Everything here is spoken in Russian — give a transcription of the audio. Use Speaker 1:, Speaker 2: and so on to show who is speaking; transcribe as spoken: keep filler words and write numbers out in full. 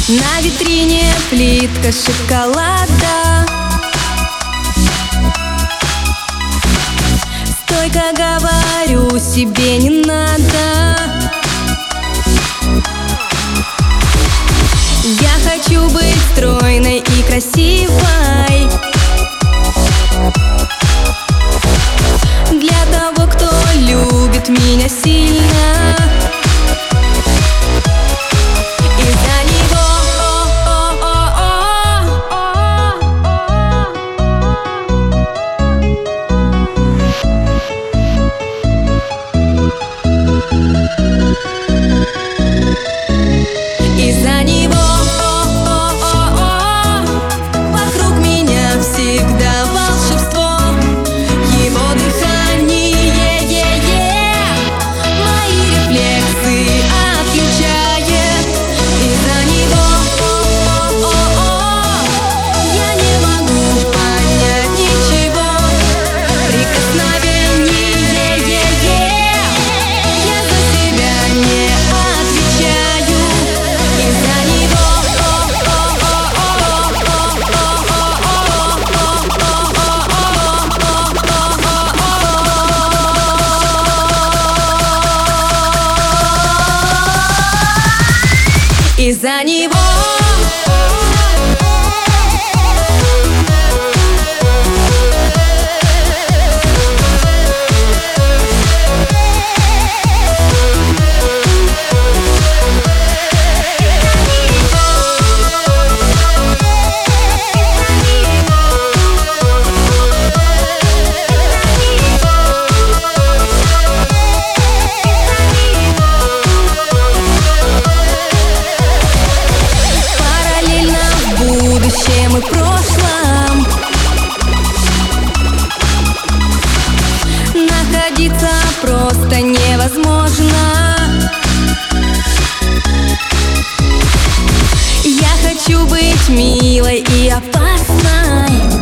Speaker 1: На витрине плитка шоколада. Стойко говорю себе, не надо. Я хочу быть стройной и красивой для того, кто любит меня сильно. Из-за него вокруг меня всегда волшебство. Его дыхание мои рефлексы отключает. Из-за него я не могу понять ничего. Прикосновение я за себя не отвечаю. Из-за него Из-за него и прошлом находиться просто невозможно. Я хочу быть милой и опасной